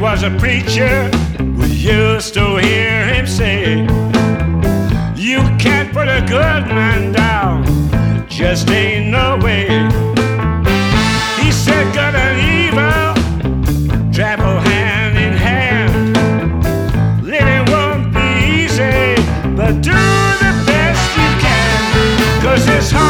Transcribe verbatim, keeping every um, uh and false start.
was a preacher, we used to hear him say, you can't put a good man down, just ain't no way. He said good and evil travel hand in hand. Living won't be easy, but do the best you can, 'cause it's hard.